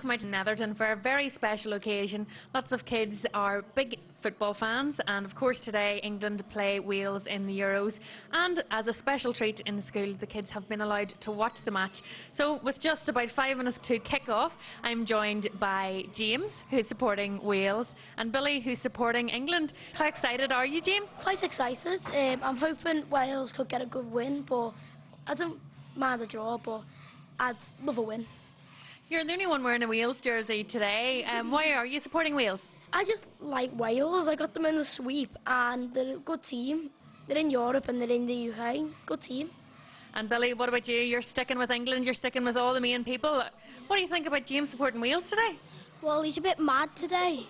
come out to Netherton for a very special occasion. Lots of kids are big football fans, and of course today England play Wales in the Euros, and as a special treat in school the kids have been allowed to watch the match. So with just about 5 minutes to kick off, I'm joined by James, who's supporting Wales, and Billy, who's supporting England. How excited are you, James? Quite excited. I'm hoping Wales could get a good win, but I don't mind a draw, but I'd love a win. You're the only one wearing a Wales jersey today. Why are you supporting Wales? I just like Wales. I got them in the sweep and they're a good team. They're in Europe and they're in the UK. Good team. And Billy, what about you? You're sticking with England, you're sticking with all the main people. What do you think about James supporting Wales today? Well, he's a bit mad today.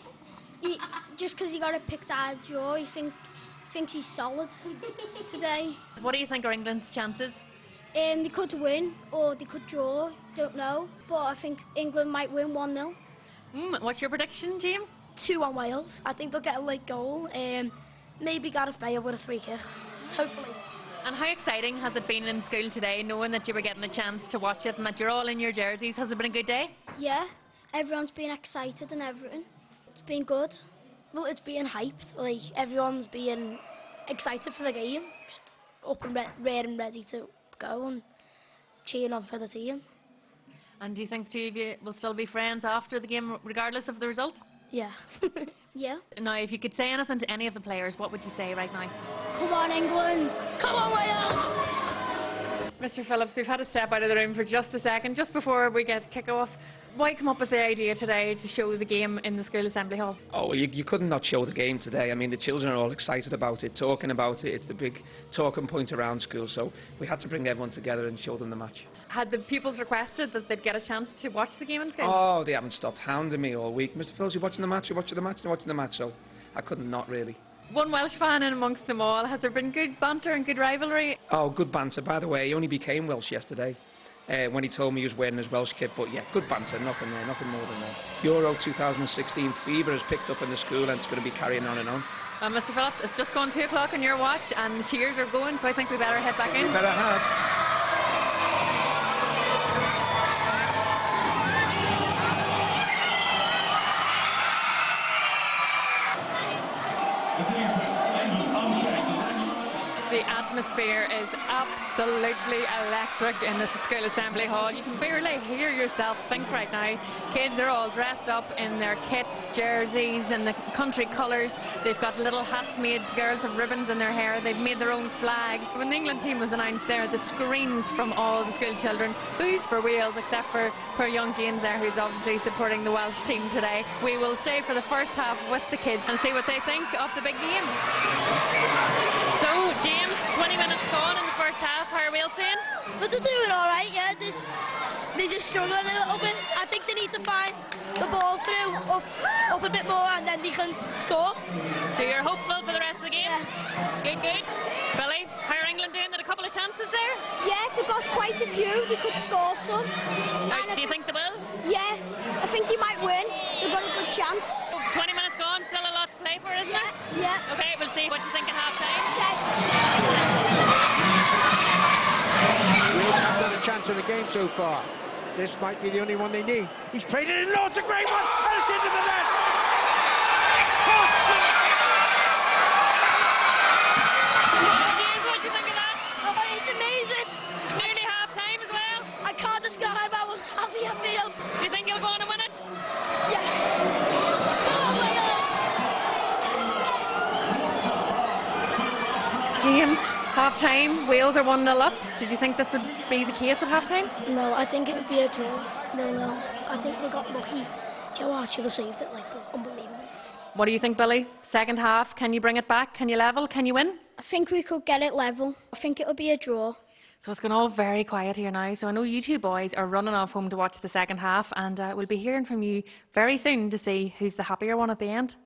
Just because he got a picked out of draw, he thinks he's solid today. What do you think are England's chances? They could win or they could draw, don't know. But I think England might win 1-0. What's your prediction, James? 2-1 Wales. I think they'll get a late goal. Maybe Gareth Bale with a free kick. Hopefully. And how exciting has it been in school today, knowing that you were getting a chance to watch it and that you're all in your jerseys? Has it been a good day? Yeah, everyone's been excited and everything. It's been good. Well, it's being hyped. Like, everyone's being excited for the game. Just up and ready to go and cheering on for the team. And do you think the two of you will still be friends after the game, regardless of the result? Yeah. Yeah. Now, if you could say anything to any of the players, what would you say right now? Come on, England. Come on, Wales! Mr. Phillips, we've had to step out of the room for just a second, just before we get kick-off. Why come up with the idea today to show the game in the school assembly hall? Oh, well, you couldn't not show the game today. I mean, the children are all excited about it, talking about it. It's the big talking point around school, so we had to bring everyone together and show them the match. Had the pupils requested that they'd get a chance to watch the game in school? Oh, they haven't stopped hounding me all week. Mr. Phillips, you're watching the match, you're watching the match, you're watching the match, so I couldn't not really. One Welsh fan in amongst them all. Has there been good banter and good rivalry? Oh, good banter. By the way, he only became Welsh yesterday when he told me he was wearing his Welsh kit. But yeah, good banter, nothing there, nothing more than that. Euro 2016 fever has picked up in the school and it's going to be carrying on and on. Mr. Phillips, it's just gone 2 o'clock on your watch and the cheers are going, so I think we better head back in. We better head. The atmosphere is absolutely electric in this school assembly hall. You can barely hear yourself think right now. Kids are all dressed up in their kits, jerseys and the country colours. They've got little hats made. Girls have ribbons in their hair. They've made their own flags. When the England team was announced there, the screams from all the school children, boos for Wales, except for poor young James there, who's obviously supporting the Welsh team today. We will stay for the first half with the kids and see what they think of the big game. So, James, 20 minutes gone in the first half. How are Wales doing? But they're doing all right, yeah. They're just struggling a little bit. I think they need to find the ball through up a bit more and then they can score. So you're hopeful for the rest of the game? Yeah. Good, good. Billy, how are England doing? There are a couple of chances there? Yeah, they've got quite a few. They could score some. Do you think they will? Yeah, I think they might win. They've got a good chance. 20 minutes gone, still a lot to play for, isn't there? Yeah. Okay, we'll see what you think at half-time. Wales haven't had a chance in the game so far. This might be the only one they need. He's played it in loads, a great one, and it's into the net. James, what do you think of that? Oh, it's amazing. Nearly half-time as well. I can't describe how happy I feel. Do you think you'll go on and win it? Yeah. Come on, Wales. James, half-time, Wales are 1-0 up. Did you think this would be the case at half-time? No, I think it would be a draw. No. I think we got lucky. Joe Hart should have saved it, like, but unbelievable. What do you think, Billy? Second half, can you bring it back? Can you level? Can you win? I think we could get it level. I think it'll be a draw. So it's gone all very quiet here now. So I know you two boys are running off home to watch the second half, and we'll be hearing from you very soon to see who's the happier one at the end.